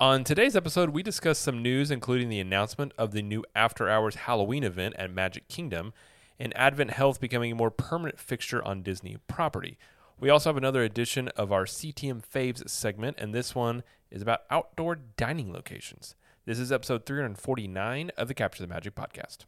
On today's episode, we discuss some news, including the announcement of the new After Hours Halloween event at Magic Kingdom, and Advent Health becoming a more permanent fixture on Disney property. We also have another edition of our CTM Faves segment, and this one is about outdoor dining locations. This is episode 349 of the Capture the Magic podcast.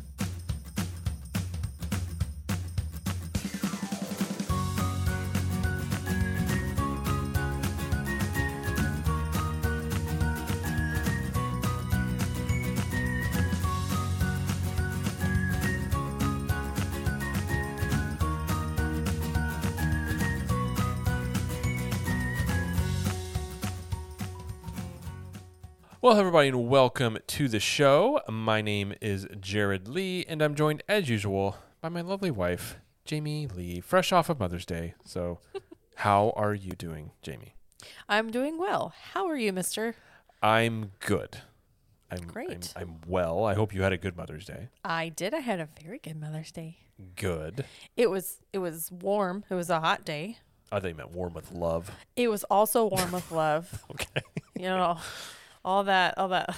Well, everybody, and welcome to the show. My name is Jared Lee, and I'm joined, as usual, by my lovely wife, Jamie Lee, fresh off of Mother's Day. So, how are you doing, Jamie? I'm doing well. How are you, mister? I'm good. Great. I'm well. I hope you had a good Mother's Day. I did. I had a very good Mother's Day. Good. It was warm. It was a hot day. I think meant warm with love. It was also warm with love. Okay. You know, all that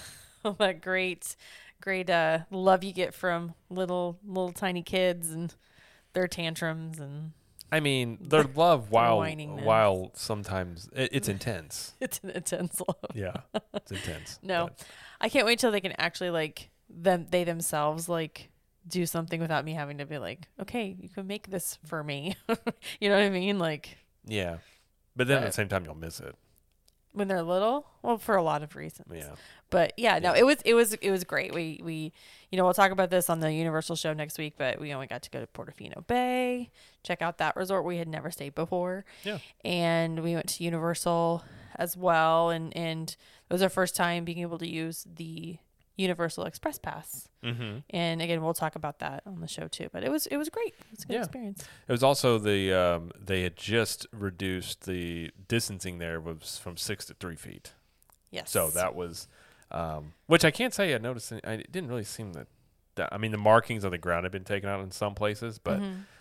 great love you get from little tiny kids and their tantrums and. I mean, their love whininess. while sometimes it's intense. It's an intense love. Yeah, it's intense. No, but. I can't wait till they can actually they themselves do something without me having to be like, okay, you can make this for me. You know what I mean? Yeah, but then at the same time you'll miss it. When they're little, well, for a lot of reasons. Yeah. But no, it was great. We we'll talk about this on the Universal show next week, but we got to go to Portofino Bay, check out that resort we had never stayed before. Yeah. And we went to Universal as well, and it was our first time being able to use the Universal Express Pass. Mm-hmm. And again, we'll talk about that on the show too. But it was great. It was a good experience. It was also they had just reduced the distancing there was from 6 to 3 feet. Yes. So that was, which I can't say I noticed. It didn't really seem that. I mean, the markings on the ground had been taken out in some places, but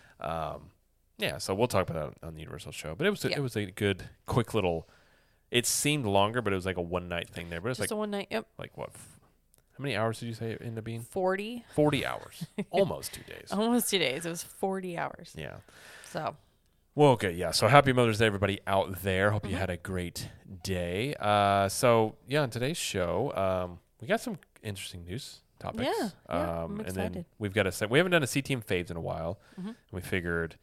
yeah. So we'll talk about that on the Universal show. But it was a good, quick little. It seemed longer, but it was like a one night thing there. But it's just a one night. Yep. Like what? How many hours did you say it ended up being? 40. 40 hours. Almost 2 days. Almost 2 days. It was 40 hours. Yeah. So. Well, okay, yeah. So happy Mother's Day, everybody out there. Hope you had a great day. So, yeah, on today's show, we got some interesting news topics. Yeah, I'm excited. And then we haven't done a CTM Faves in a while. Mm-hmm. And we figured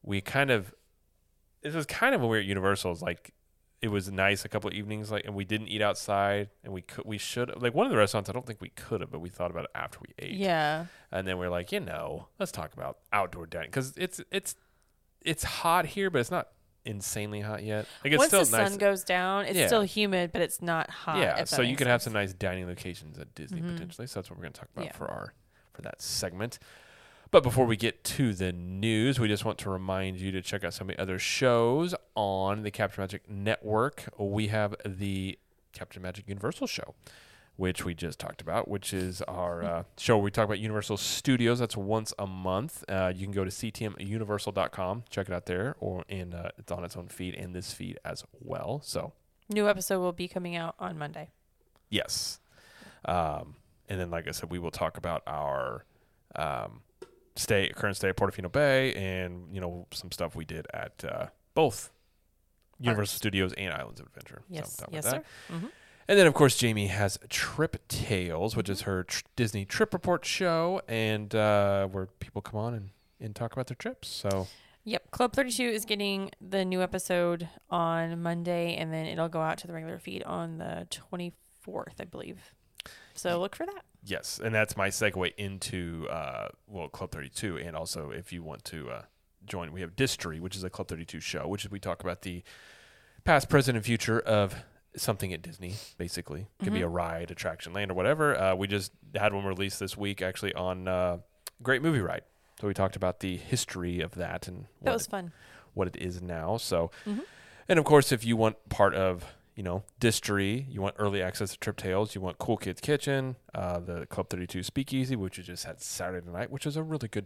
this was kind of when we were at Universal. It was nice a couple of evenings, and we didn't eat outside, and we should one of the restaurants. I don't think we could have, but we thought about it after we ate. Yeah. And then we're like, let's talk about outdoor dining because it's hot here, but it's not insanely hot yet. It's once still the nice. sun goes down, it's still humid, but it's not hot. Yeah, so you could have some nice dining locations at Disney potentially. So that's what we're going to talk about for that segment. But before we get to the news, we just want to remind you to check out some of the other shows on the Capture Magic Network. We have the Capture Magic Universal show, which we just talked about, which is our show where we talk about Universal Studios. That's once a month. You can go to ctmuniversal.com, check it out there, and it's on its own feed and this feed as well. So new episode will be coming out on Monday. Yes. And then, like I said, we will talk about our current stay at Portofino Bay and, some stuff we did at both Universal Studios and Islands of Adventure. Yes, so yes, sir. Mm-hmm. And then, of course, Jamie has Trip Tales, which is her Disney Trip Report show, and where people come on and talk about their trips. So, yep, Club 32 is getting the new episode on Monday, and then it'll go out to the regular feed on the 24th, I believe. So look for that. Yes, and that's my segue into Club 32, and also if you want to join, we have Distery, which is a Club 32 show, which is we talk about the past, present, and future of something at Disney, basically. It could be a ride, attraction, land, or whatever. We just had one released this week, actually, on Great Movie Ride. So we talked about the history of that and that was fun. What it is now. So, and of course, if you want part of Distery, you want early access to Trip Tales, you want Cool Kids Kitchen, the Club 32 Speakeasy, which we just had Saturday night, which was a really good time.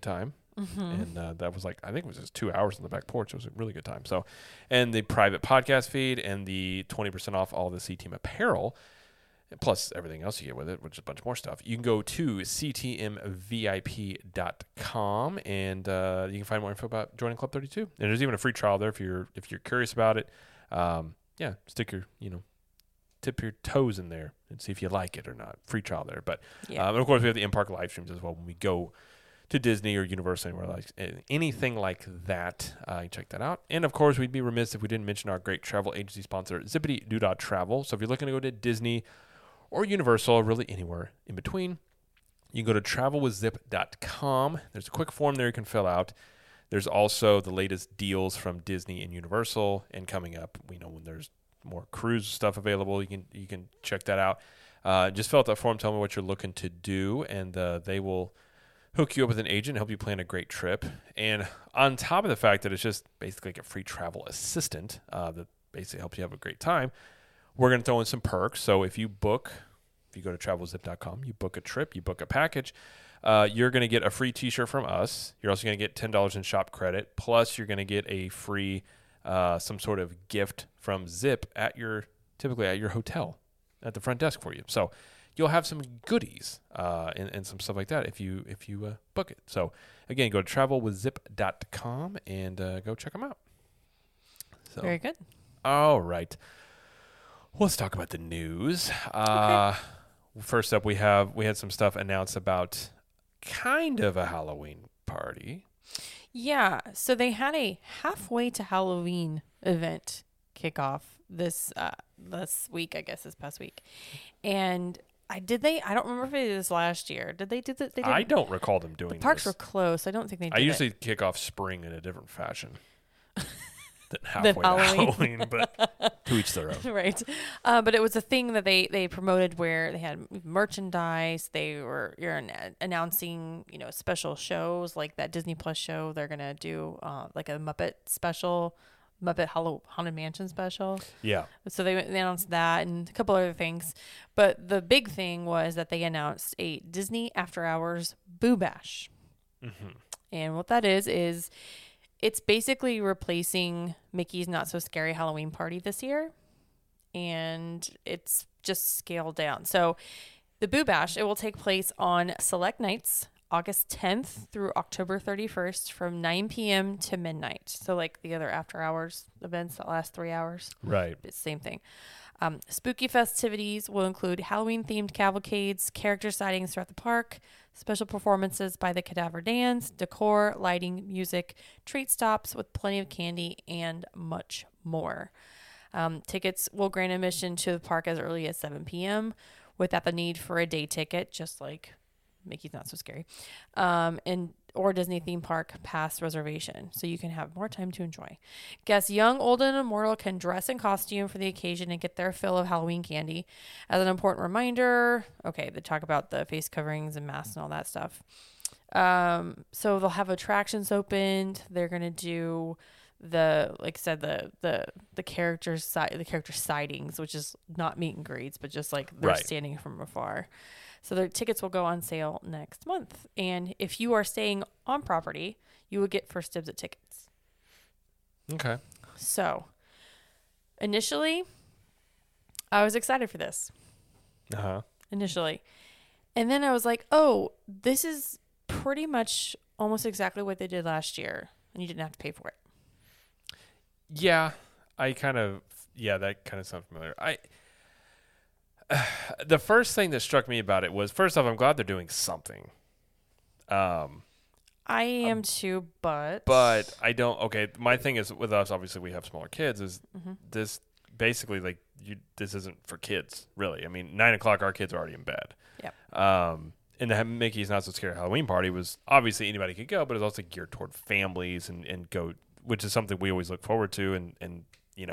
And that was I think it was just 2 hours on the back porch. It was a really good time. So, and the private podcast feed and the 20% off all the C-Team apparel, plus everything else you get with it, which is a bunch more stuff. You can go to ctmvip.com and you can find more info about joining Club 32. And there's even a free trial there if you're curious about it. Stick your tip your toes in there and see if you like it or not. Free trial there. But and of course we have the in-park live streams as well when we go to Disney or Universal, anywhere anything like that. You check that out. And of course, we'd be remiss if we didn't mention our great travel agency sponsor, Zippity Doodah Travel. So if you're looking to go to Disney or Universal, or really anywhere in between, you can go to travelwithzip.com. There's a quick form there you can fill out. There's also the latest deals from Disney and Universal, and coming up, we know when there's more cruise stuff available, you can check that out. Just fill out that form, tell me what you're looking to do, and they will hook you up with an agent, help you plan a great trip. And on top of the fact that it's just basically like a free travel assistant that basically helps you have a great time, we're going to throw in some perks. So if you go to travelzip.com, you book a trip, you book a package, you're going to get a free t-shirt from us. You're also going to get $10 in shop credit. Plus, you're going to get a free some sort of gift from Zip typically at your hotel at the front desk for you. So you'll have some goodies and some stuff like that if you book it. So again, go to travelwithzip.com and go check them out. So, very good. All right. Let's talk about the news. Okay. First up, we had some stuff announced about kind of a Halloween party. Yeah. So they had a halfway to Halloween event kickoff this week, I guess, this past week. And I don't remember if it was last year. Did they do that? I don't recall them doing this. The parks this. were close. I don't think they did I usually kick off spring in a different fashion than halfway to Halloween. Halloween, but to each their own. Right. But it was a thing that they promoted where they had merchandise. They were announcing, special shows like that Disney Plus show. They're going to do like a Muppet special, Muppet Haunted Mansion special. Yeah. So they announced that and a couple other things. But the big thing was that they announced a Disney After Hours Boo Bash. Mm-hmm. And what that is it's basically replacing Mickey's Not So Scary Halloween Party this year. And it's just scaled down. So the Boo Bash, it will take place on select nights, August 10th through October 31st from 9 p.m. to midnight. So like the other after hours events that last 3 hours. Right. It's the same thing. Spooky festivities will include Halloween-themed cavalcades, character sightings throughout the park, special performances by the Cadaver Dance, decor, lighting, music, treat stops with plenty of candy, and much more. Tickets will grant admission to the park as early as 7 p.m. without the need for a day ticket, just like Mickey's Not So Scary, or Disney theme park pass reservation, so you can have more time to enjoy. Guests young, old, and immortal can dress in costume for the occasion and get their fill of Halloween candy. As an important reminder, they talk about the face coverings and masks and all that stuff. So they'll have attractions opened. They're gonna do the character sightings, which is not meet and greets, but just like they're standing from afar. So the tickets will go on sale next month. And if you are staying on property, you will get first dibs at tickets. Okay. So initially, I was excited for this. Uh-huh. Initially. And then I was like, oh, this is pretty much almost exactly what they did last year. And you didn't have to pay for it. Yeah. that kind of sounds familiar. The first thing that struck me about it was, first off, I'm glad they're doing something. I am too, but I don't. Okay, my thing is with us. Obviously, we have smaller kids. Is this basically like this isn't for kids, really? I mean, 9 o'clock, our kids are already in bed. Yep. And the Mickey's Not So Scary Halloween Party was obviously anybody could go, but it's also geared toward families and go, which is something we always look forward to. And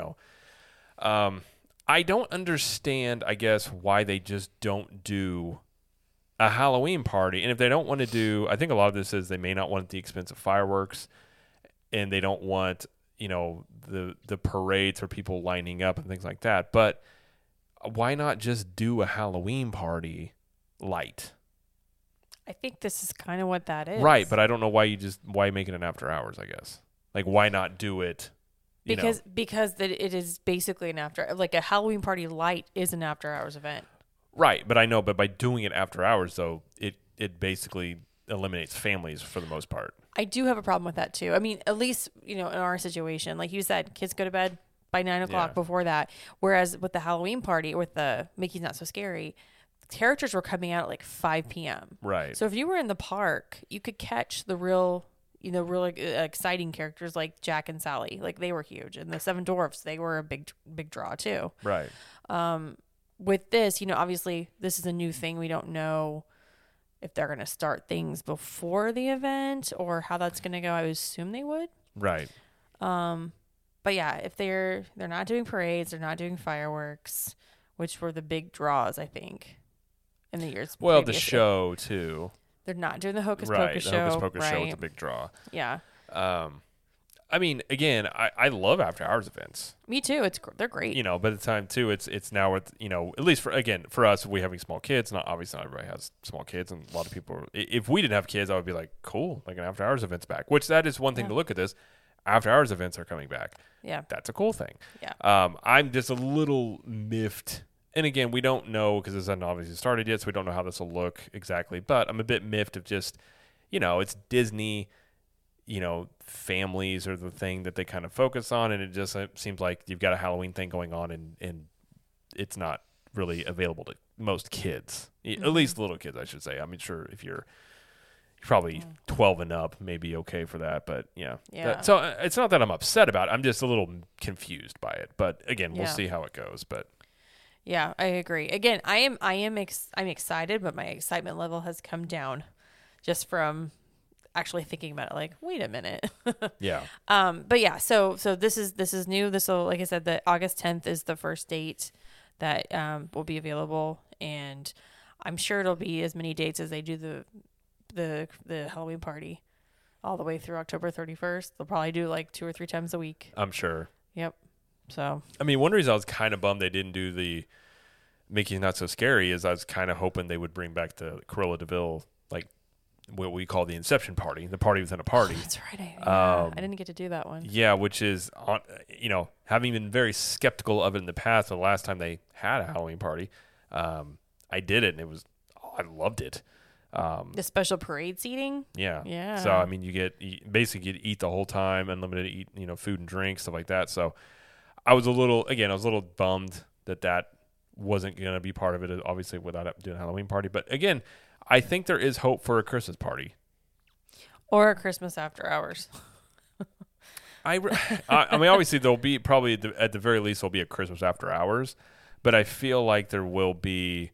I don't understand, I guess, why they just don't do a Halloween party. And if they don't want to do, I think a lot of this is they may not want the expensive fireworks, and they don't want, the parades for people lining up and things like that. But why not just do a Halloween party light? I think this is kind of what that is. Right, but I don't know why make it an after hours, I guess. Like, why not do it? Because it is basically an after, like a Halloween party light is an after hours event. Right, but I know, but by doing it after hours, though, it basically eliminates families for the most part. I do have a problem with that too. I mean, at least, in our situation, like you said, kids go to bed by 9 o'clock before that. Whereas with the Halloween party, with the Mickey's Not So Scary, characters were coming out at like 5 p.m. Right. So if you were in the park, you could catch the real exciting characters like Jack and Sally. Like, they were huge. And the Seven Dwarfs, they were a big draw too. Right. With this, obviously this is a new thing. We don't know if they're going to start things before the event or how that's going to go. I would assume they would. Right. But yeah, if they're not doing parades, they're not doing fireworks, which were the big draws, I think, in the years. Well, previously. the show too. They're not doing the Hocus Right. Pocus The show. Hocus Pocus show right. was a big draw. Yeah. I mean, again, I love after hours events. Me too. They're great. By the time too, it's now with at least for us, we having small kids. Not obviously not everybody has small kids, and a lot of people. If we didn't have kids, I would be like, cool, like an after hours event's back. Which that is one thing to look at this. After hours events are coming back. Yeah, that's a cool thing. Yeah. I'm just a little miffed, and again, we don't know because this hasn't obviously started yet, so we don't know how this will look exactly. But I'm a bit miffed of just, it's Disney. Families are the thing that they kind of focus on, and it just seems like you've got a Halloween thing going on, and it's not really available to most kids, at least little kids, I should say. I mean, sure, if you're probably 12 and up, maybe okay for that, but yeah. So it's not that I'm upset about it. I'm just a little confused by it, but again, we'll see how it goes. But yeah, I agree. Again, I'm excited, but my excitement level has come down just from actually thinking about it, like, wait a minute. Yeah. But yeah, so this is new. This will, like I said, the August 10th is the first date that will be available, and I'm sure it'll be as many dates as they do the Halloween party all the way through October 31st. They'll probably do like 2 or 3 times a week. I'm sure. Yep. So I mean, one reason I was kind of bummed they didn't do the Mickey's Not So Scary is I was kind of hoping they would bring back the Cruella de Vil, like what we call the Inception party, the party within a party. Oh, that's right. I didn't get to do that one. Yeah, which is, having been very skeptical of it in the past, the last time they had a Halloween party, I did it, and I loved it. The special parade seating? Yeah. Yeah. So, I mean, you basically get to eat the whole time, unlimited food and drink, stuff like that. So, I was a little bummed that wasn't going to be part of it, obviously, without doing a Halloween party. But again, I think there is hope for a Christmas party. Or a Christmas after hours. I mean, obviously, there'll be probably at the very least, there'll be a Christmas after hours. But I feel like there will be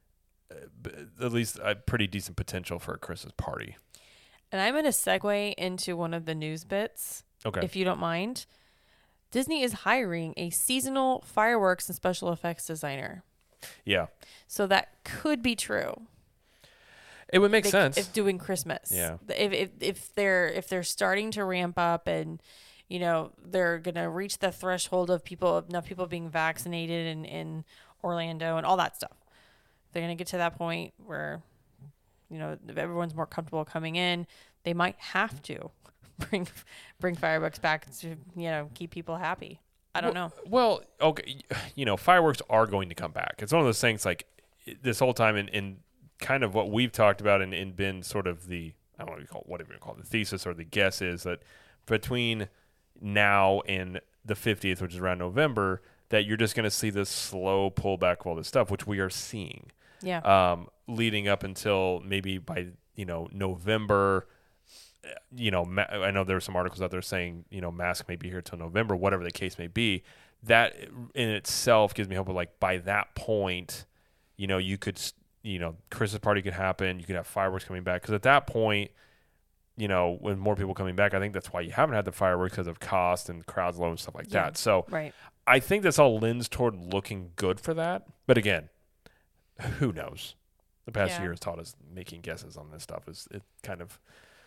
at least a pretty decent potential for a Christmas party. And I'm going to segue into one of the news bits, if you don't mind. Disney is hiring a seasonal fireworks and special effects designer. Yeah. So that could be true. It would make sense if doing Christmas. Yeah. If they're starting to ramp up and they're gonna reach the threshold of enough people being vaccinated in Orlando and all that stuff. They're gonna get to that point where if everyone's more comfortable coming in, they might have to bring fireworks back to keep people happy. I don't know. Well, okay, fireworks are going to come back. It's one of those things like this whole time in kind of what we've talked about and been sort of the, I don't know whatever you call it, the thesis or the guess is that between now and the 50th, which is around November, that you're just going to see this slow pullback of all this stuff, which we are seeing. Yeah. Leading up until maybe by, November, I know there were some articles out there saying, mask may be here till November, whatever the case may be. That in itself gives me hope of like by that point, you could, Christmas party could happen. You could have fireworks coming back. Because at that point, when more people coming back, I think that's why you haven't had the fireworks because of cost and crowds low and stuff like that. So right. I think this all lends toward looking good for that. But again, who knows? The past year has taught us making guesses on this stuff is it kind of,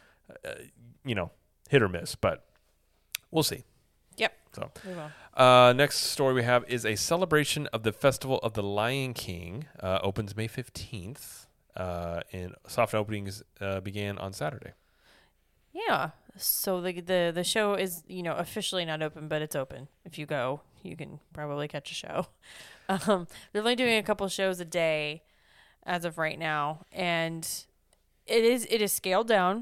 hit or miss. But we'll see. Yep. So, we will. Next story we have is a celebration of the Festival of the Lion King. Opens May 15th. and soft openings began on Saturday. Yeah. So the show is, officially not open, but it's open. If you go, you can probably catch a show. They're only doing a couple shows a day as of right now, and it is scaled down.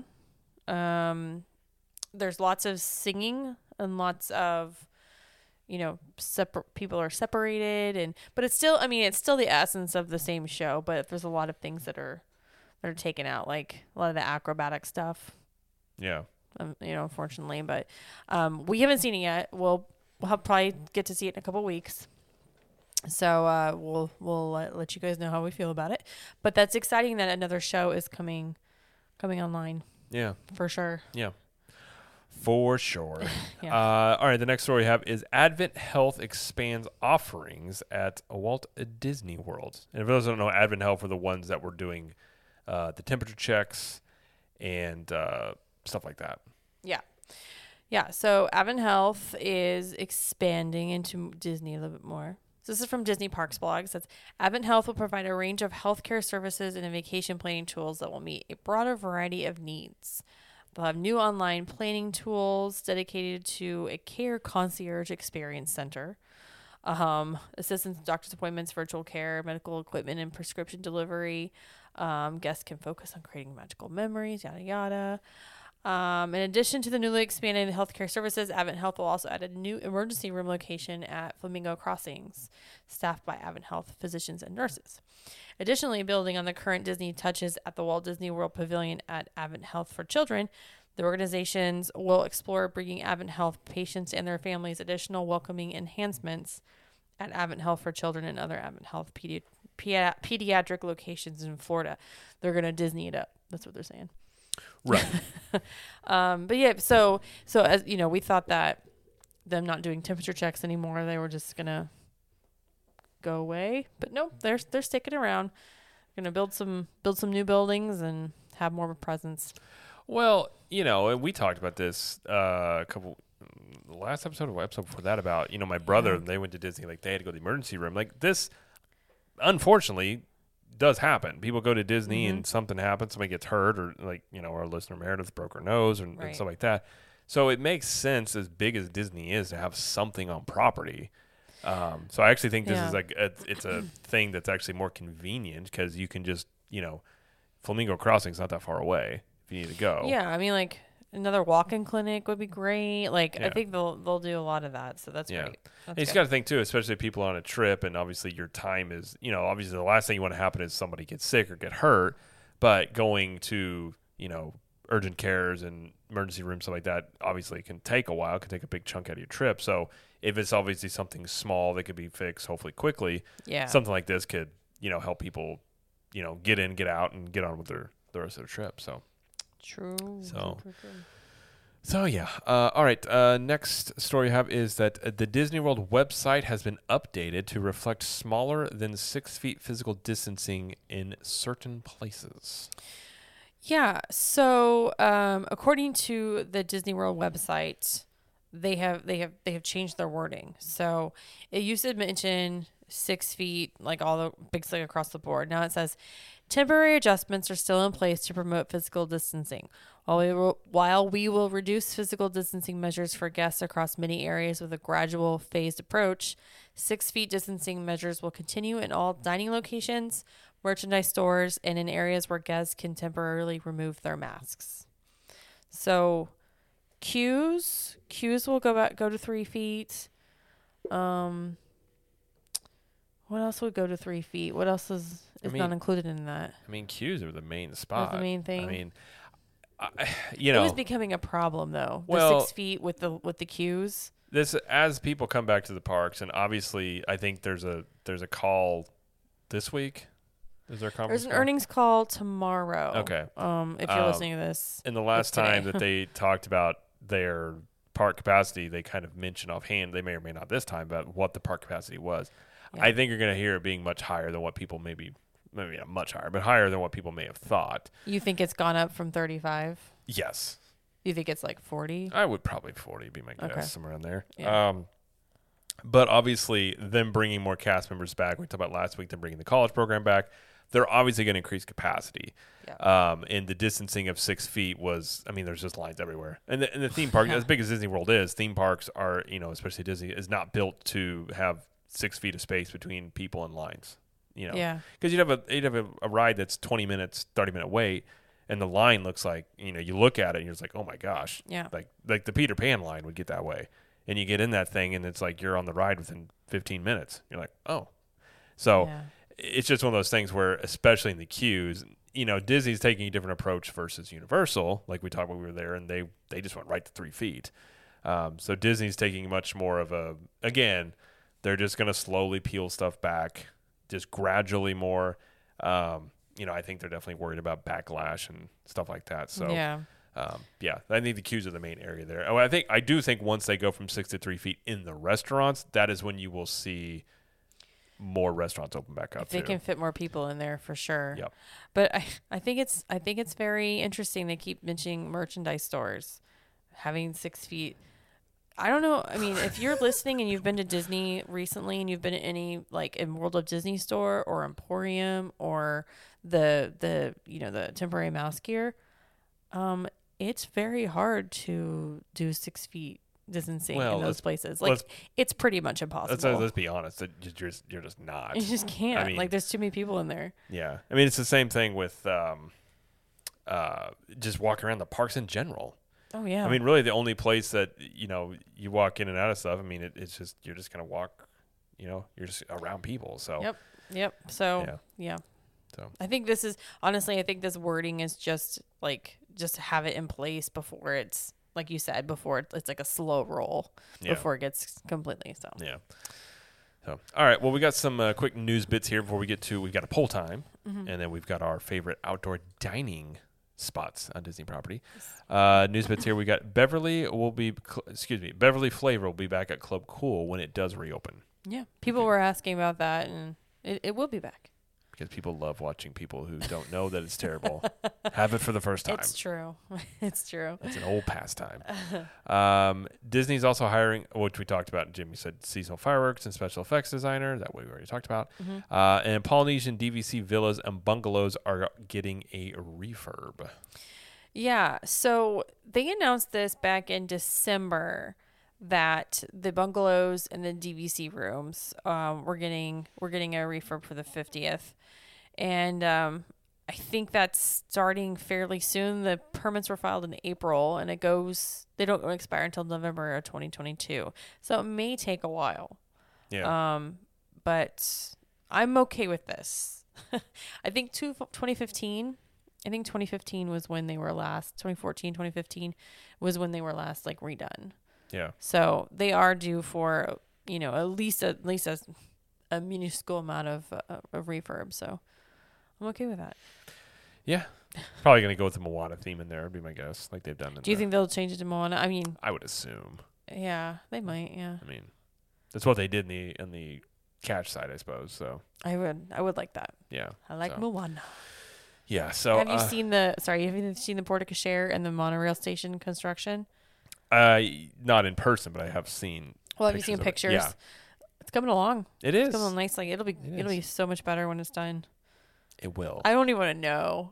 There's lots of singing and lots of, separate people are separated, but it's still, it's still the essence of the same show, but there's a lot of things that are taken out, like a lot of the acrobatic stuff. Yeah. Unfortunately, but we haven't seen it yet. We'll probably get to see it in a couple weeks. So we'll let you guys know how we feel about it. But that's exciting that another show is coming online. Yeah. For sure. Yeah. For sure. Yeah. All right. The next story we have is Advent Health expands offerings at Walt Disney World. And for those who don't know, Advent Health were the ones that were doing the temperature checks and stuff like that. Yeah. Yeah. So Advent Health is expanding into Disney a little bit more. So this is from Disney Parks blog. It says Advent Health will provide a range of healthcare services and vacation planning tools that will meet a broader variety of needs. They'll have new online planning tools dedicated to a care concierge experience center, assistance, doctor's appointments, virtual care, medical equipment, and prescription delivery. Guests can focus on creating magical memories, yada, yada. In addition to the newly expanded healthcare services, Advent Health will also add a new emergency room location at Flamingo Crossings, staffed by Advent Health physicians and nurses. Additionally, building on the current Disney touches at the Walt Disney World Pavilion at Advent Health for Children, the organizations will explore bringing Advent Health patients and their families additional welcoming enhancements at Advent Health for Children and other Advent Health pediatric locations in Florida. They're going to Disney it up. That's what they're saying. Right. But yeah, so as we thought that them not doing temperature checks anymore, they were just gonna go away. But no, they're sticking around. Gonna build some new buildings and have more of a presence. Well, and we talked about this last episode or episode before that about, my brother, they went to Disney, like they had to go to the emergency room. Like this, unfortunately, does happen. People go to Disney and something happens, somebody gets hurt, or like, our listener Meredith broke her nose and stuff like that. So it makes sense, as big as Disney is, to have something on property. So I actually think this is like it's a thing that's actually more convenient because you can just, Flamingo Crossing's not that far away if you need to go. Yeah, like another walk-in clinic would be great. Like I think they'll do a lot of that, so that's great. And you just got to think too, especially if people on a trip, and obviously your time is, obviously the last thing you want to happen is somebody get sick or get hurt, but going to, urgent cares and emergency rooms, stuff like that, obviously can take a while, it can take a big chunk out of your trip. So if it's obviously something small that could be fixed hopefully quickly, something like this could, help people, get in, get out, and get on with the rest of their trip. So true. So yeah. All right. Next story you have is that the Disney World website has been updated to reflect smaller than 6 feet physical distancing in certain places. Yeah. So according to the Disney World website, they have changed their wording. So it used to mention 6 feet, like basically across the board. Now it says temporary adjustments are still in place to promote physical distancing. While we will reduce physical distancing measures for guests across many areas with a gradual phased approach, 6 feet distancing measures will continue in all dining locations, merchandise stores, and in areas where guests can temporarily remove their masks. So queues will go to 3 feet. What else would go to 3 feet? What else is not included in that? Queues are the main spot. That's the main thing. It was becoming a problem though. Well, the 6 feet with the queues. This, as people come back to the parks, and obviously, I think there's a call this week. Is there a conference? There's an earnings call tomorrow. Okay. If you're listening to this. And the last time that they talked about their park capacity, they kind of mentioned offhand, they may or may not this time, about what the park capacity was. Yeah. I think you're going to hear it being much higher than what people maybe not much higher, but higher than what people may have thought. You think it's gone up from 35? Yes. You think it's like 40? I would probably 40 be my guess, somewhere in there. Yeah. But obviously, them bringing more cast members back. We talked about last week, them bringing the college program back. they're obviously going to increase capacity. Yeah. And the distancing of 6 feet was, I mean, there's just lines everywhere. And the theme park, as big as Disney World is, theme parks are, especially Disney, is not built to have 6 feet of space between people and lines. Yeah. Because you'd have a ride that's 20 minutes, 30-minute wait, and the line looks like, you look at it and you're just like, oh my gosh. Yeah. Like the Peter Pan line would get that way. And you get in that thing and it's like you're on the ride within 15 minutes. You're like, oh. So it's just one of those things where, especially in the queues, Disney's taking a different approach versus Universal, like we talked when we were there, and they just went right to 3 feet. So Disney's taking much more of again, they're just going to slowly peel stuff back, just gradually more. I think they're definitely worried about backlash and stuff like that. So I think the queues are the main area there. Oh, I do think once they go from 6 to 3 feet in the restaurants, that is when you will see more restaurants open back up. If they can fit more people in there, for sure. Yep. But I think it's very interesting. They keep mentioning merchandise stores having 6 feet. I don't know. I mean, if you're listening and you've been to Disney recently and you've been to any in World of Disney store or Emporium or the temporary mouse gear, it's very hard to do 6 feet distancing in those places. It's pretty much impossible. Let's be honest. You're just not. You just can't. I mean, there's too many people in there. Yeah. I mean, it's the same thing with just walking around the parks in general. Oh, yeah. I mean, really the only place that, you walk in and out of stuff, I mean, it's just, you're just going to walk, you're just around people. So. Yep. So, yeah. So I think this wording is just to have it in place before it's, like you said, before it's like a slow roll before it gets completely. So, yeah. So, all right. Well, we got some quick news bits here before we get to, we've got a poll time, and then we've got our favorite outdoor dining spots on Disney property. News bits here. We got Beverly Flavor will be back at Club Cool when it does reopen. Yeah. People were asking about that, and it will be back. Because people love watching people who don't know that it's terrible have it for the first time. It's true. It's true. It's an old pastime. Disney's also hiring, which we talked about, Jimmy said, seasonal fireworks and special effects designer. That we already talked about. And Polynesian DVC villas and bungalows are getting a refurb. Yeah. So they announced this back in December that the bungalows and the DVC rooms we're getting a refurb for the 50th. And I think that's starting fairly soon. The permits were filed in April, and they don't expire until November of 2022. So it may take a while. Yeah. But I'm okay with this. I think 2015 was when they were last, 2014, 2015 was when they were last redone. Yeah. So they are due for, at least a minuscule amount of refurb. So I'm okay with that. Yeah. Probably going to go with the Moana theme in there, would be my guess, like they've done. Do you think they'll change it to Moana? I mean, I would assume. Yeah, they might. Yeah. I mean, that's what they did in the catch side, I suppose. So I would like that. Yeah. I like Moana. Yeah. So have you seen the Port of Cashare and the monorail station construction? Not in person, but I have seen. Well, have you seen pictures? Yeah. It's coming along. It is. It's coming along nicely. It'll be so much better when it's done. It will. I don't even want to know,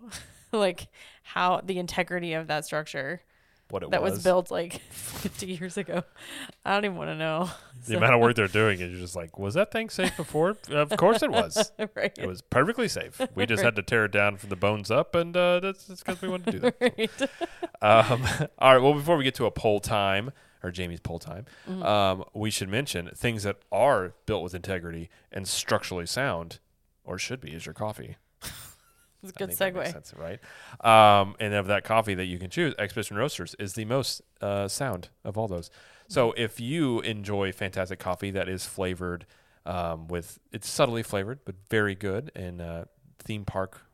how the integrity of that structure. That was built 50 years ago. I don't even want to know. The amount of work they're doing is you're just like, was that thing safe before? Of course it was. Right. It was perfectly safe. We just had to tear it down from the bones up, and that's because we wanted to do that. Right. All right. Well, before we get to a poll time, or Jamie's poll time, we should mention things that are built with integrity and structurally sound, or should be, is your coffee. It's a good segue. That makes sense, right? And of that coffee that you can choose, Expedition Roasters is the most sound of all those. So if you enjoy fantastic coffee that is flavored it's subtly flavored, but very good, and theme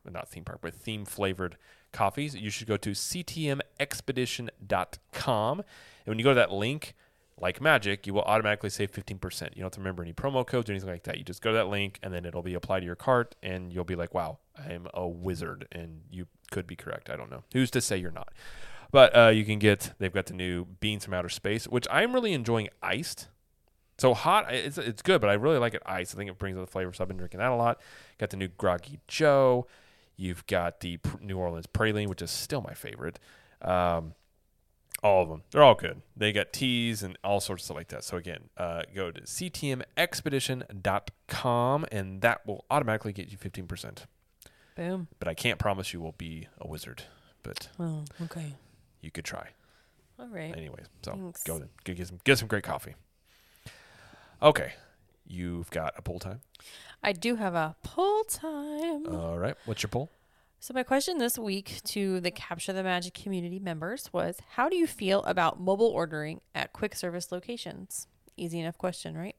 flavored coffees, you should go to ctmexpedition.com. And when you go to that link, like magic, you will automatically save 15%. You don't have to remember any promo codes or anything like that. You just go to that link, and then it'll be applied to your cart, and you'll be like, wow, I'm a wizard. And you could be correct. I don't know. Who's to say you're not? But they've got the new Beans from Outer Space, which I'm really enjoying iced. So hot, it's good, but I really like it iced. I think it brings out the flavor, so I've been drinking that a lot. Got the new Groggy Joe. You've got the New Orleans Praline, which is still my favorite. All of them. They're all good. They got teas and all sorts of stuff like that. So again, go to ctmexpedition.com, and that will automatically get you 15%. Boom. But I can't promise you will be a wizard. But okay. You could try. All right. Anyways, so Thanks. go then. Get some great coffee. Okay. You've got a pull time. I do have a pull time. All right. What's your pull? So my question this week to the Capture the Magic community members was, how do you feel about mobile ordering at quick service locations? Easy enough question, right?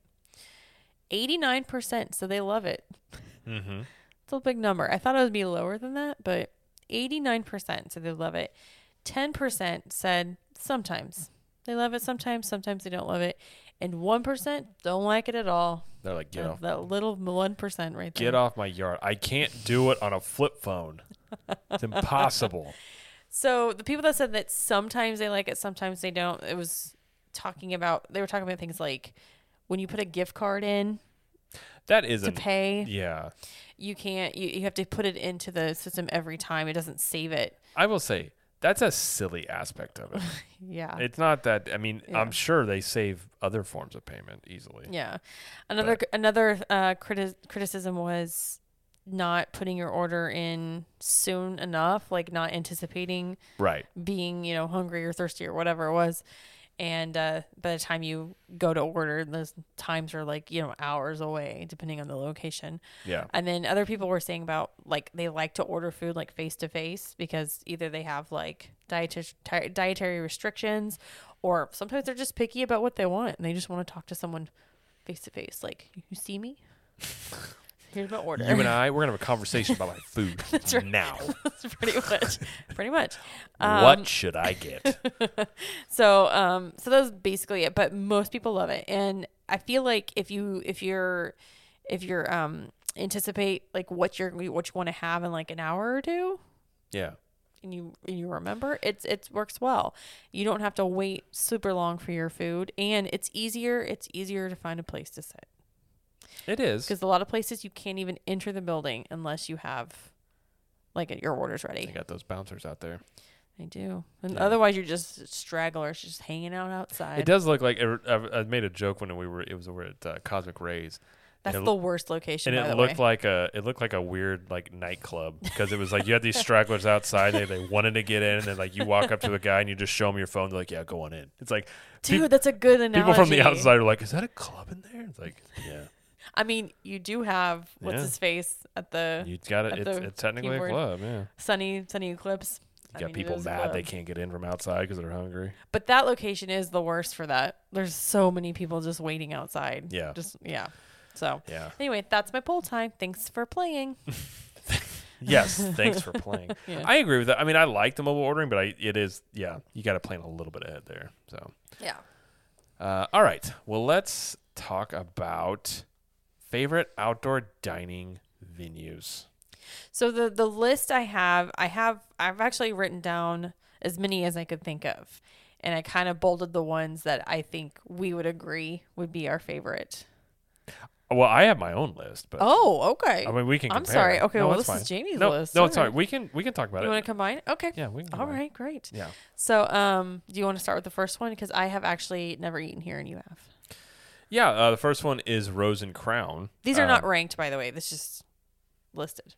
89%, so they love it. Mm-hmm. It's a big number. I thought it would be lower than that, but 89%, so they love it. 10% said sometimes. They love it sometimes they don't love it. And 1% don't like it at all. They're like, get off. That little 1% right there. Get off my yard. I can't do it on a flip phone. It's impossible. So the people that said that sometimes they like it, sometimes they don't, they were talking about things like when you put a gift card in That is to pay. Yeah. You can't, you have to put it into the system every time. It doesn't save it. I will say, that's a silly aspect of it. Yeah. It's not that, Yeah. I'm sure they save other forms of payment easily. Yeah. Another criticism was not putting your order in soon enough, like not anticipating Right. being, hungry or thirsty or whatever it was. And by the time you go to order, those times are like, hours away, depending on the location. Yeah. And then other people were saying about like they like to order food like face to face because either they have like dietary restrictions, or sometimes they're just picky about what they want and they just want to talk to someone face to face. Like, you see me? Here's my order. You and I, we're gonna have a conversation about my food That's right. now. That's pretty much. What should I get? So that's basically it. But most people love it, and I feel like if you anticipate like what you want to have in like an hour or two, Yeah. and you remember, it works well. You don't have to wait super long for your food, and it's easier to find a place to sit. It is. Because a lot of places you can't even enter the building unless you have like your orders ready. They got those bouncers out there. They do. And Yeah. otherwise you're just stragglers just hanging out outside. It does look like I made a joke when it was over at Cosmic Rays. That's and the worst location, and by it the looked way. like a weird like nightclub, because it was like you had these stragglers outside. They wanted to get in, and then like you walk up to a guy and you just show him your phone. They're like, yeah, go on in. It's like, Dude, that's a good analogy. people from the outside are like, is that a club in there? It's like, yeah. I mean, you do have what's Yeah. his face at the You got it. at the It's technically keyboard. a club. Yeah. Sunny Eclipse. You got people mad they can't get in from outside because they're hungry. But that location is the worst for that. There's so many people just waiting outside. Yeah. So Yeah. anyway, that's my poll time. Thanks for playing. Yes. Thanks for playing. Yeah. I agree with that. I mean, I like the mobile ordering, but you got to plan a little bit ahead there. So. Yeah. All right. Well, let's talk about favorite outdoor dining venues. So the list I've actually written down as many as I could think of, and I kind of bolded the ones that I think we would agree would be our favorite. Well, I have my own list, but Oh, okay. I mean we can. I'm compare. sorry. Okay, No, well it's this fine. is Jamie's No, list. no, it's All all right. We can talk about You it. want to combine it? Okay. Yeah, we can. All combine. right, great. Yeah. So, do you want to start with the first one? Because I have actually never eaten here, and you have. Yeah. The first one is Rose and Crown. These are not ranked, by the way. This is just listed.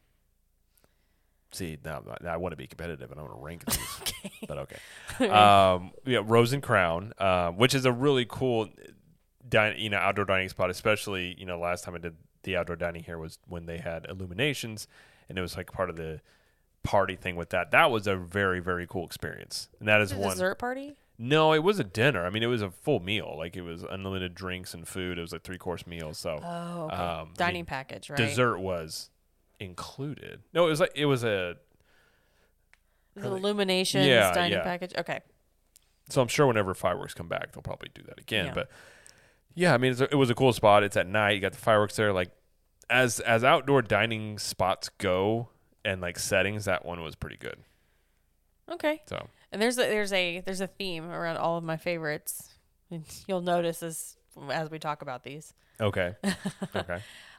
See, now I want to be competitive and I want to rank these, Okay. but okay. Yeah, Rose and Crown, which is a really cool, outdoor dining spot. Especially, last time I did the outdoor dining here was when they had illuminations, and it was like part of the party thing with that. That was a very, very cool experience, and that is A one. dessert party? No, it was a dinner. I mean, it was a full meal. Like it was unlimited drinks and food. It was like 3-course meal. So Oh, okay. I Dining mean, package, right? dessert was included. No, it was The illuminations dining package. Okay. So I'm sure whenever fireworks come back, they'll probably do that again. Yeah. But yeah, I mean, it was a cool spot. It's at night. You got the fireworks there. Like as outdoor dining spots go and like settings, that one was pretty good. Okay. So And there's a theme around all of my favorites. And you'll notice as as we talk about these. Okay. Okay.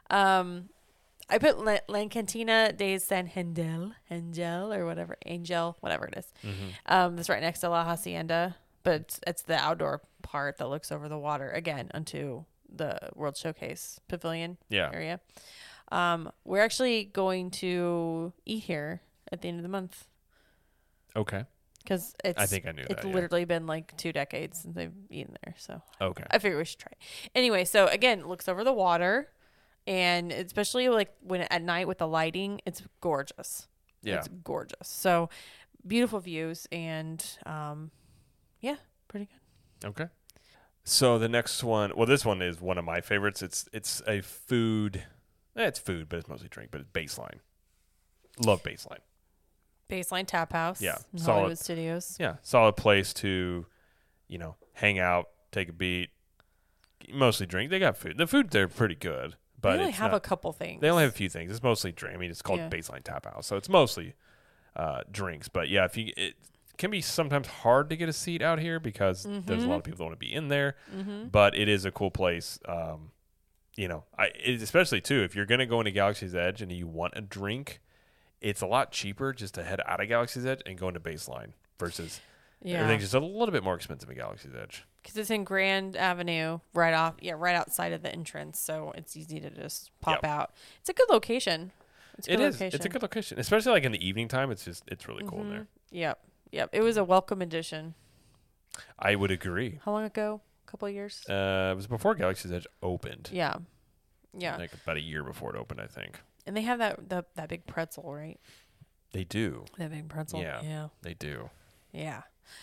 I put La Cantina de San Angel or whatever, Angel, whatever it is. That's right next to La Hacienda, but it's the outdoor part that looks over the water again onto the World Showcase Pavilion area. We're actually going to eat here at the end of the month. Okay. Because I think I knew it's that, literally been like 2 decades since they've eaten there. So okay. I figure we should try it. Anyway, so again, it looks over the water, and especially like when at night with the lighting, it's gorgeous. Yeah. It's gorgeous. So beautiful views and yeah, pretty good. Okay. So the next one, well, this one is one of my favorites. It's a food. It's food, but it's mostly drink, but it's Baseline. Love Baseline. Baseline Tap House. Yeah. In Solid. Hollywood Studios. Yeah. Solid place to, hang out, take a beat, mostly drink. They got food. The food, they're pretty good. But they only have a couple things. They only have a few things. It's mostly drink. I mean, it's called Baseline Tap House. So it's mostly drinks. But yeah, it can be sometimes hard to get a seat out here because there's a lot of people that want to be in there. But it is a cool place. Especially too, if you're going to go into Galaxy's Edge and you want a drink, it's a lot cheaper just to head out of Galaxy's Edge and go into Baseline versus everything's just a little bit more expensive at Galaxy's Edge. Because it's in Grand Avenue, right outside of the entrance, so it's easy to just pop out. It's a good location. It's a good location, especially like in the evening time. It's really cool in there. Yep. It was a welcome addition. I would agree. How long ago? A couple of years. It was before Galaxy's Edge opened. Yeah. Like about a year before it opened, I think. And they have that big pretzel, right? They do. That big pretzel. Yeah. They do. Yeah.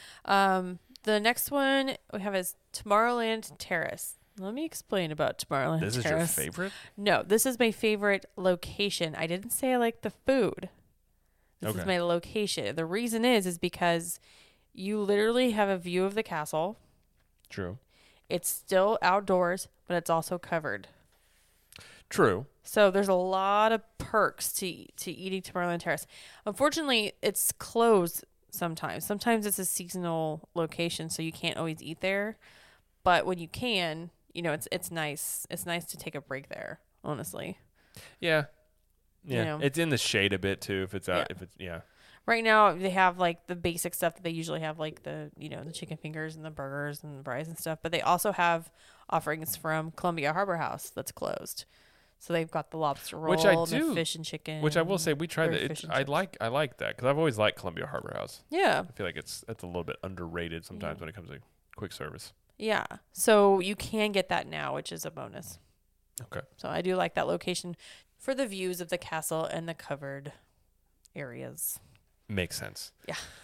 The next one we have is Tomorrowland Terrace. Let me explain about Tomorrowland Terrace. This is your favorite? No, this is my favorite location. I didn't say I like the food. This is my location. The reason is because you literally have a view of the castle. True. It's still outdoors, but it's also covered. True. So there's a lot of perks to eating Tomorrowland Terrace. Unfortunately, it's closed sometimes. Sometimes it's a seasonal location, so you can't always eat there. But when you can, it's nice. It's nice to take a break there, honestly. Yeah. Yeah. It's in the shade a bit too if it's out Right now they have like the basic stuff that they usually have, like the the chicken fingers and the burgers and the fries and stuff, but they also have offerings from Columbia Harbor House that's closed. So they've got the lobster roll, the fish and chicken. Which I will say we tried that. I like that because I've always liked Columbia Harbor House. Yeah. I feel like it's a little bit underrated sometimes when it comes to quick service. Yeah. So you can get that now, which is a bonus. Okay. So I do like that location for the views of the castle and the covered areas. Makes sense.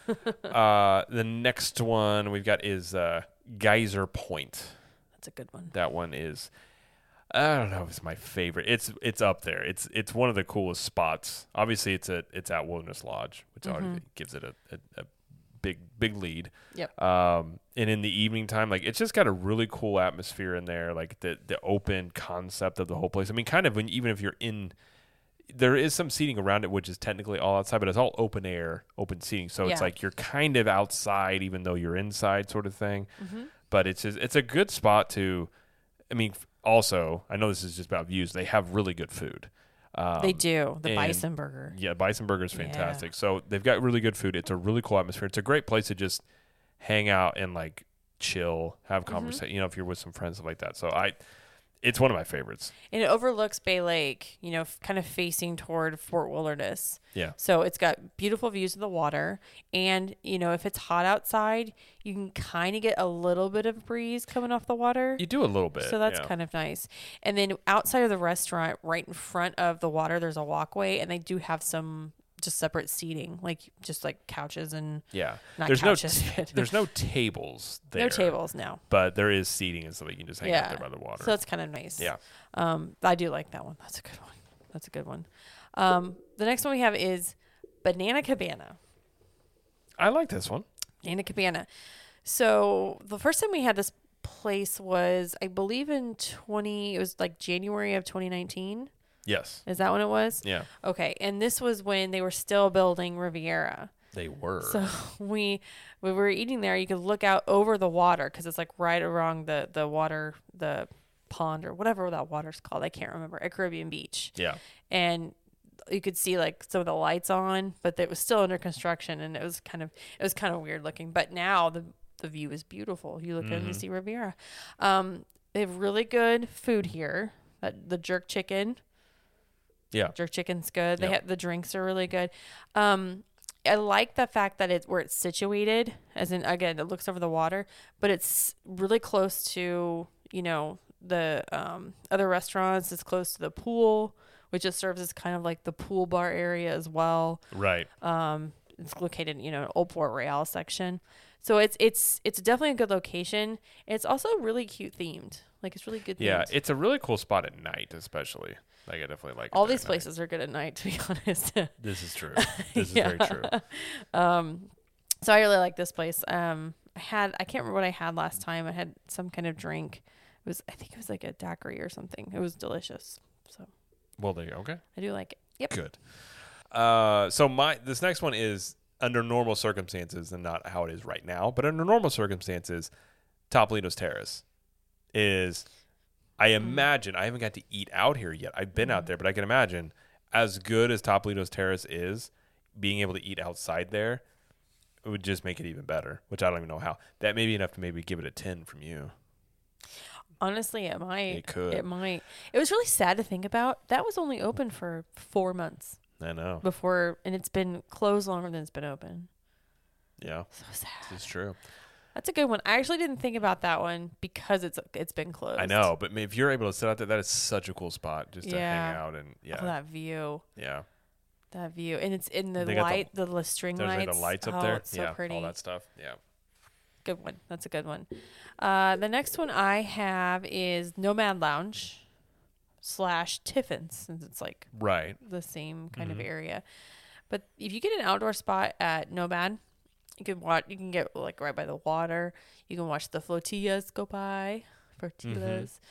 Yeah. The next one we've got is Geyser Point. That's a good one. That one is, I don't know if it's my favorite. It's up there. It's one of the coolest spots. Obviously, it's at Wilderness Lodge, which already gives it a big lead. Yep. And in the evening time, like it's just got a really cool atmosphere in there. Like the open concept of the whole place. I mean, kind of even if you're in. There is some seating around it, which is technically all outside, but it's all open air, open seating. So it's like you're kind of outside, even though you're inside, sort of thing. But it's a good spot to. I mean, also, I know this is just about views. They have really good food. They do. The bison burger. Yeah, bison burger is fantastic. So they've got really good food. It's a really cool atmosphere. It's a great place to just hang out and like chill, have conversation. If you're with some friends, stuff like that. So it's one of my favorites. And it overlooks Bay Lake, kind of facing toward Fort Wilderness. Yeah. So it's got beautiful views of the water. And, if it's hot outside, you can kind of get a little bit of breeze coming off the water. You do a little bit. So that's kind of nice. And then outside of the restaurant, right in front of the water, there's a walkway. And they do have some just separate seating, just couches and there's couches. There's no tables there. No tables, no. But there is seating, and so you can just hang out there by the water. So it's kind of nice. Yeah. I do like that one. That's a good one. The next one we have is Banana Cabana. I like this one. Banana Cabana. So the first time we had this place was, I believe it was like January of 2019. Yes. Is that when it was? Yeah. Okay. And this was when they were still building Riviera. They were. So we were eating there. You could look out over the water because it's like right around the water, the pond or whatever that water's called. I can't remember. At Caribbean Beach. Yeah. And you could see like some of the lights on, but it was still under construction, and it was kind of weird looking. But now the view is beautiful. You look in and you see Riviera. They have really good food here. The jerk chicken. Yeah. Jerk chicken's good. Yep. The drinks are really good. I like the fact that it's where it's situated, as in, again, it looks over the water, but it's really close to, the other restaurants. It's close to the pool, which just serves as kind of like the pool bar area as well. Right. It's located, in Old Port Royale section. So it's definitely a good location. It's also really cute themed. Like, it's really good themed. Yeah, it's a really cool spot at night, especially. Like, I definitely like all these places are good at night, to be honest. This is true. This is very true. So I really like this place. I can't remember what I had last time. I had some kind of drink. I think it was like a daiquiri or something. It was delicious. So. Well, there you go. Okay. I do like it. Yep. Good. So this next one is under normal circumstances and not how it is right now, but under normal circumstances, Topolino's Terrace is, I imagine, I haven't got to eat out here yet. I've been out there, but I can imagine as good as Topolino's Terrace is, being able to eat outside there, it would just make it even better, which I don't even know how. That may be enough to maybe give it a 10 from you. Honestly, it might. It could. It might. It was really sad to think about. That was only open for 4 months. I know. And it's been closed longer than it's been open. Yeah. So sad. This is true. That's a good one. I actually didn't think about that one because it's been closed. I know, but if you're able to sit out there, that is such a cool spot just to hang out and Oh, that view. Yeah. That view. And it's in the string there's lights. There's the lights up there. It's so pretty. All that stuff. Yeah. Good one. That's a good one. The next one I have is Nomad Lounge / Tiffin's, since it's like right the same kind of area. But if you get an outdoor spot at Nomad, you can get like right by the water. You can watch the flotillas go by. They're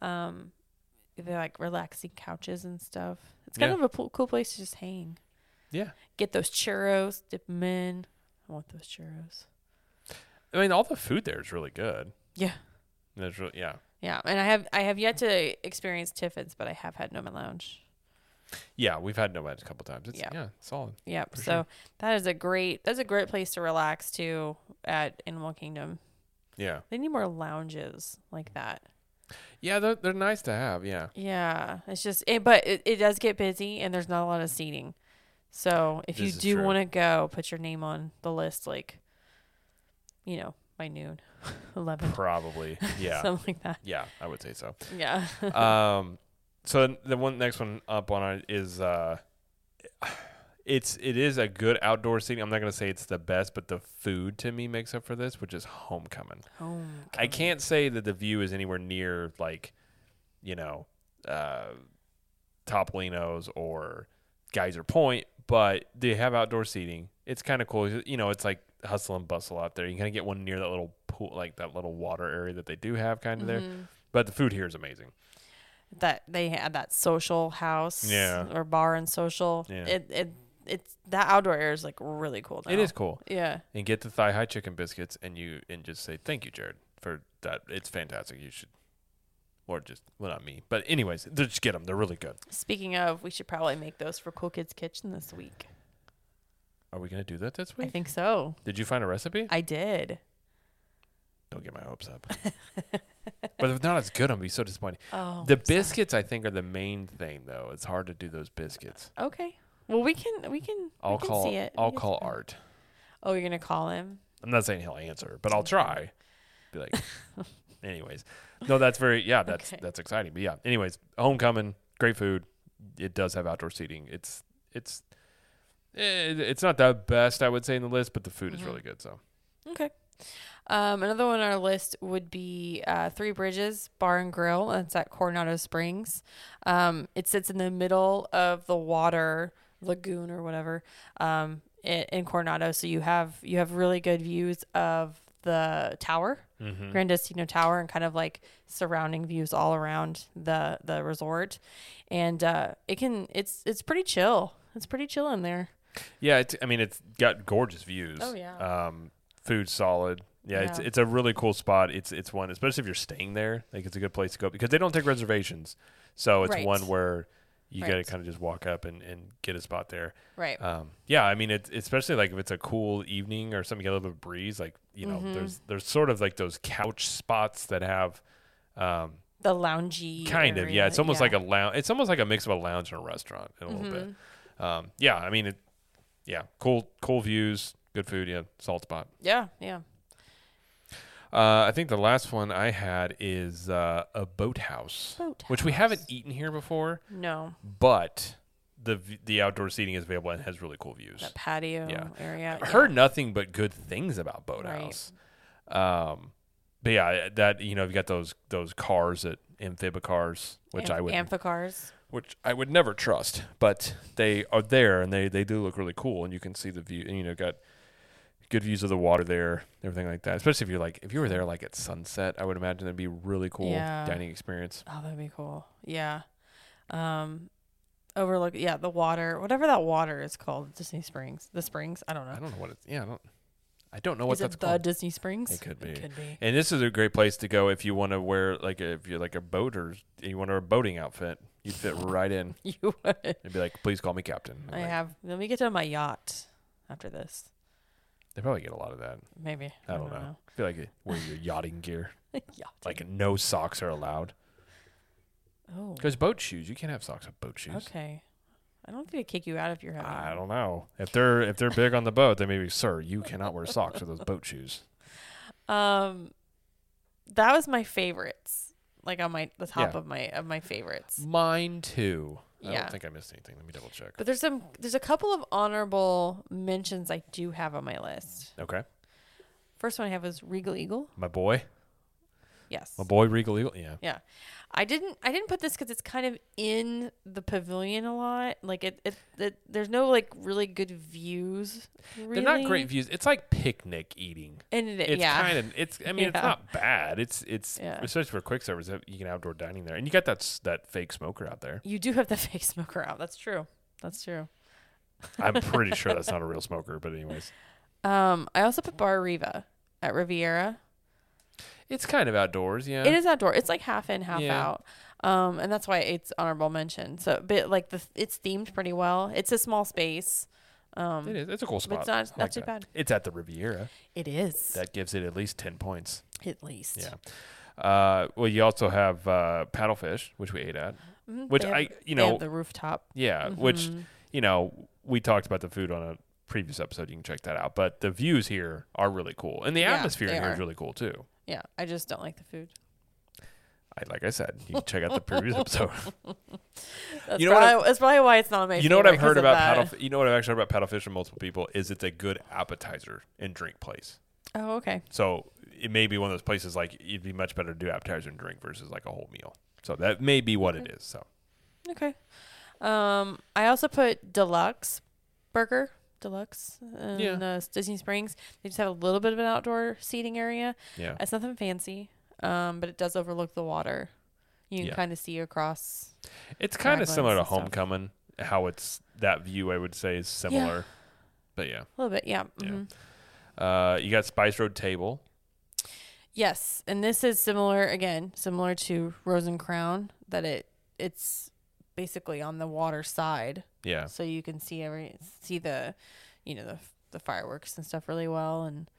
like relaxing couches and stuff. It's kind of a cool place to just hang. Yeah. Get those churros, dip them in. I want those churros. I mean, all the food there is really good. Yeah. Yeah, and I have yet to experience Tiffin's, but I have had Nomad Lounge. Yeah, we've had Nomad a couple times. It's solid. Yeah, so sure. That's a great place to relax to at Animal Kingdom. Yeah. They need more lounges like that. Yeah, they're nice to have, yeah. Yeah, it's just but it does get busy and there's not a lot of seating. So if you do want to go, put your name on the list like by noon, 11. Probably, yeah. Something like that. Yeah, I would say so. Yeah. So the next one up on it is it is a good outdoor seating. I'm not going to say it's the best, but the food to me makes up for this, which is Homecoming. I can't say that the view is anywhere near like, Topolino's or Geyser Point, but they have outdoor seating. It's kind of cool. It's like hustle and bustle out there. You kind of get one near that little pool, like that little water area that they do have kind of there. But the food here is amazing. That they had that social house, or bar and social. Yeah. It's that outdoor area is like really cool now. It is cool. Yeah. And get the thigh high chicken biscuits and just say thank you, Jared, for that. It's fantastic. You should, or just not me, but anyways, just get them. They're really good. Speaking of, we should probably make those for Cool Kids Kitchen this week. Are we gonna do that this week? I think so. Did you find a recipe? I did. Don't get my hopes up. But if not as good, I'm gonna be so disappointed. Oh, the biscuits, I think, are the main thing, though. It's hard to do those biscuits. Okay. Well, we can see it. I'll call Art. Oh, you're gonna call him? I'm not saying he'll answer, but I'll try. Be like, anyways. No, that's that's exciting. But yeah, anyways, Homecoming, great food. It does have outdoor seating. It's not the best, I would say, in the list, but the food is really good. So okay. Another one on our list would be Three Bridges Bar and Grill. It's at Coronado Springs. It sits in the middle of the water lagoon or whatever in Coronado. So you have really good views of the tower, Gran Destino Tower, and kind of like surrounding views all around the resort. And it's pretty chill. It's pretty chill in there. Yeah, it's got gorgeous views. Oh, yeah. Food's solid. Yeah, Yeah. it's a really cool spot. It's one, especially if you're staying there. Like, it's a good place to go because they don't take reservations. So it's Right. one where you got to Right. kind of just walk up and get a spot there. Right. Yeah, I mean, it's especially like if it's a cool evening or something, you get a little bit of breeze. Like, there's sort of like those couch spots that have The loungy kind of, area. yeah. It's almost like a lounge. It's almost like a mix of a lounge and a restaurant in a little bit. Yeah, I mean, cool views, good food. Yeah, solid spot. Yeah, yeah. I think the last one I had is a boathouse, which we haven't eaten here before, No, but the outdoor seating is available and has really cool views. that patio area. I heard nothing but good things about Boathouse. But yeah, that you've got those cars at Amphibicars, which Amphicars. which I would never trust, but they are there and they do look really cool, and you can see the view, and got good views of the water there, everything like that. Especially if you were there like at sunset, I would imagine it'd be a really cool dining experience. Oh, that'd be cool. Yeah. Overlook the water, whatever that water is called, Disney Springs. The Springs, I don't know. I don't know what it's. Yeah, I don't know what that's called. called. Disney Springs? It could be. It could be. And this is a great place to go if you want to wear if you're like a boat or you want a boating outfit. You'd fit right in. You would. It'd be like, please call me captain. Let me get to my yacht after this. They probably get a lot of that. Maybe. I don't know. I feel like wear your yachting gear. Yachting. Like no socks are allowed. Oh. Because boat shoes, you can't have socks with boat shoes. Okay. I don't think they kick you out if you're having. I don't know. If they're big on the boat, they may be, sir, you cannot wear socks with those boat shoes. That was my favorites. Like on the top of my favorites. Mine too. I Yeah. don't think I missed anything. Let me double check. But there's a couple of honorable mentions I do have on my list. Okay. First one I have is Regal Eagle. My boy. Yes. My boy Regal Eagle. Yeah. Yeah. I didn't put this because it's kind of in the pavilion a lot. Like it there's no like really good views. Really. They're not great views. It's like picnic eating. And It's kind of it's not bad. It's Yeah. especially for quick service, you can outdoor dining there. And you got that fake smoker out there. You do have the fake smoker out. That's true. I'm pretty sure that's not a real smoker, but anyways. I also put Bar Riva at Riviera. It's kind of outdoors, yeah. It is outdoor. It's like half in, half Yeah. out. And that's why it's honorable mention. So, but like it's themed pretty well. It's a small space. It is. It's a cool spot. But it's not too bad. It's at the Riviera. It is. That gives it at least 10 points. At least. Yeah. Well, you also have Paddlefish, which we ate at. Mm-hmm. Which they have the rooftop. Yeah, which we talked about the food on a previous episode. You can check that out. But the views here are really cool, and the atmosphere here is really cool too. Yeah, I just don't like the food. Like I said, you can check out the previous episode. That's probably why it's not on my. You know what I've heard about You know what I've actually heard about Paddlefish from multiple people is it's a good appetizer and drink place. Oh, okay. So it may be one of those places like it'd be much better to do appetizer and drink versus like a whole meal. So that may be what it is. So okay. I also put Deluxe Burger. Deluxe in Disney Springs. They just have a little bit of an outdoor seating area. Yeah. It's nothing fancy, but it does overlook the water. You can kind of see across. It's kind of similar to Homecoming, how it's that view I would say is similar. Yeah. But yeah. A little bit, yeah. Mm-hmm. You got Spice Road Table. Yes, and this is similar to Rose and Crown, that it's basically on the water side. Yeah. So you can see the the fireworks and stuff really well, and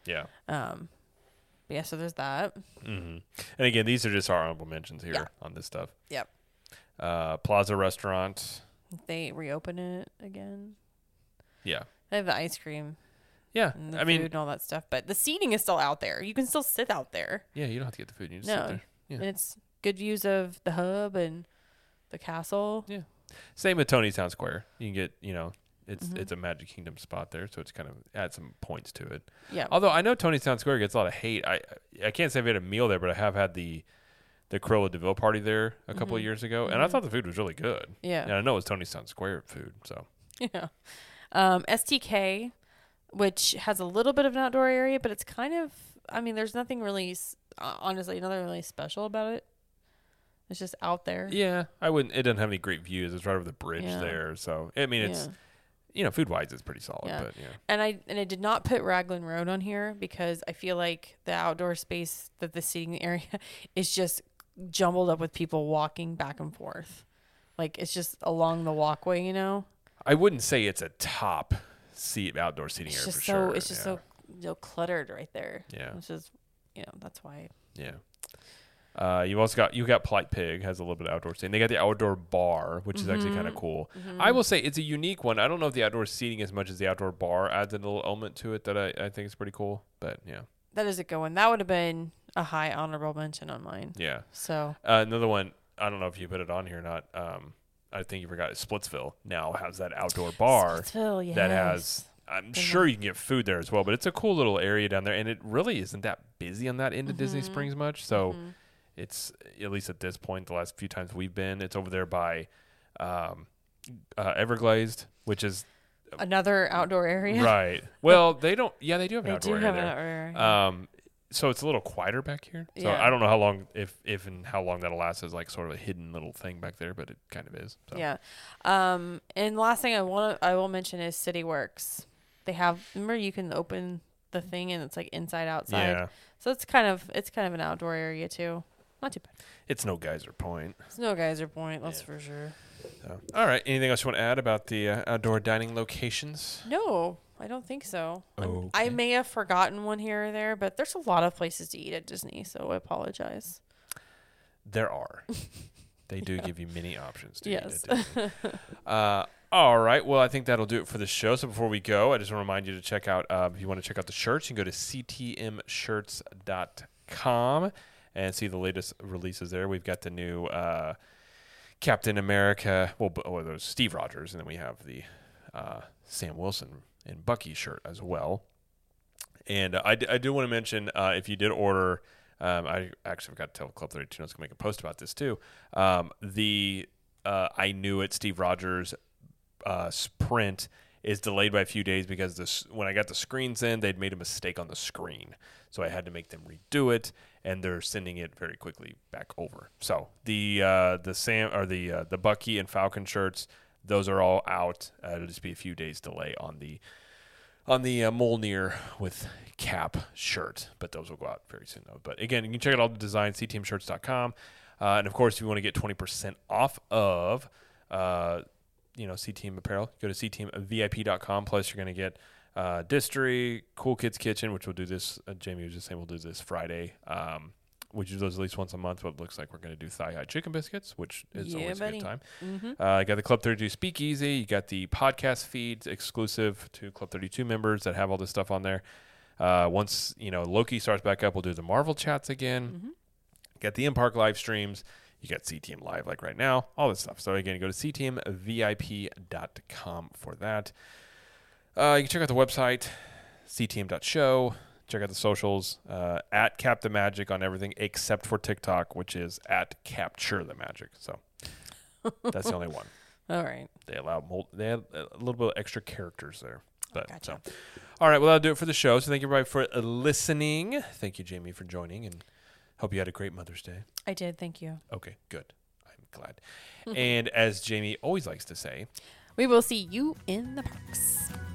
so there's that. Mm-hmm. And again, these are just our honorable mentions here on this stuff. Yep. Plaza Restaurant. They reopen it again. Yeah. They have the ice cream. Yeah. And the food and all that stuff, but the seating is still out there. You can still sit out there. Yeah, you don't have to get the food. You just sit there. Yeah. And it's good views of the hub and the castle. Yeah. Same with Tony's Town Square. You can get, it's a Magic Kingdom spot there, so it's kind of add some points to it. Yeah. Although I know Tony's Town Square gets a lot of hate. I can't say I've had a meal there, but I have had the Cruella de Vil party there a couple of years ago, and I thought the food was really good. Yeah. And I know it was Tony's Town Square food, so. Yeah. STK, which has a little bit of an outdoor area, but it's kind of, there's nothing really, honestly, nothing really special about it. It's just out there. Yeah, it doesn't have any great views. It's right over the bridge there, so it's food wise, it's pretty solid. Yeah. But yeah. And I did not put Raglan Road on here because I feel like the outdoor space, that the seating area is just jumbled up with people walking back and forth. Like it's just along the walkway, I wouldn't say it's a top outdoor seating area for sure. It's just so cluttered right there. Yeah. Which is, that's why. Yeah. You got Polite Pig has a little bit of outdoor seating. They got the outdoor bar, which is actually kind of cool. Mm-hmm. I will say it's a unique one. I don't know if the outdoor seating as much as the outdoor bar adds a little element to it that I think is pretty cool. But yeah, that is a good one. That would have been a high honorable mention on mine. Yeah. So another one. I don't know if you put it on here or not. I think you forgot. Splitsville now has that outdoor bar. Splitsville, yes. That has. I'm sure you can get food there as well, but it's a cool little area down there, and it really isn't that busy on that end of Disney Springs much. So. It's, at least at this point, the last few times we've been, it's over there by Everglazed, which is another outdoor area. Right. Well, they do have an outdoor area an outdoor area. So it's a little quieter back here. So Yeah. I don't know how long, if and how long that'll last as like sort of a hidden little thing back there, but it kind of is. So. Yeah. And last thing I will mention is City Works. They have, remember you can open the thing and it's like inside outside. Yeah. So it's kind of an outdoor area too. Not too bad. It's no Geyser Point. It's no Geyser Point, that's for sure. So, all right. Anything else you want to add about the outdoor dining locations? No, I don't think so. Okay. I may have forgotten one here or there, but there's a lot of places to eat at Disney, so I apologize. There are. They do give you many options to eat Yes. at Disney. All right. Well, I think that'll do it for the show. So before we go, I just want to remind you to check out, if you want to check out the shirts, you can go to ctmshirts.com and see the latest releases there. We've got the new Captain America, there's Steve Rogers, and then we have the Sam Wilson and Bucky shirt as well. And I do want to mention, if you did order, I actually forgot to tell Club 32 I was going to make a post about this too. I Knew It Steve Rogers sprint is delayed by a few days because when I got the screens in, they'd made a mistake on the screen. So I had to make them redo it, and they're sending it very quickly back over. So the Bucky and Falcon shirts, those are all out. It'll just be a few days delay on the Mjolnir with Cap shirt, but those will go out very soon though. But again, you can check out all the designs, ctmshirts.com. And of course, if you want to get 20% off of CTM apparel, go to ctmvip.com. Plus, you're going to get Distry, Cool Kids Kitchen, which we'll do this. Jamie was just saying we'll do this Friday, which is at least once a month. But it looks like we're going to do thigh-high chicken biscuits, which is always a good time. Mm-hmm. You got the Club 32 Speakeasy. You got the podcast feeds exclusive to Club 32 members that have all this stuff on there. Once Loki starts back up, we'll do the Marvel chats again. Mm-hmm. Got the in-park live streams. You got CTM Live like right now, all this stuff. So again, go to ctmvip.com for that. You can check out the website, ctm.show. Check out the socials, at Cap the Magic on everything except for TikTok, which is at Capture the Magic. So that's the only one. All right. They have a little bit of extra characters there. But, gotcha. So. All right, well, that'll do it for the show. So thank you, everybody, for listening. Thank you, Jamie, for joining, and hope you had a great Mother's Day. I did. Thank you. Okay, good. I'm glad. And as Jamie always likes to say, we will see you in the parks.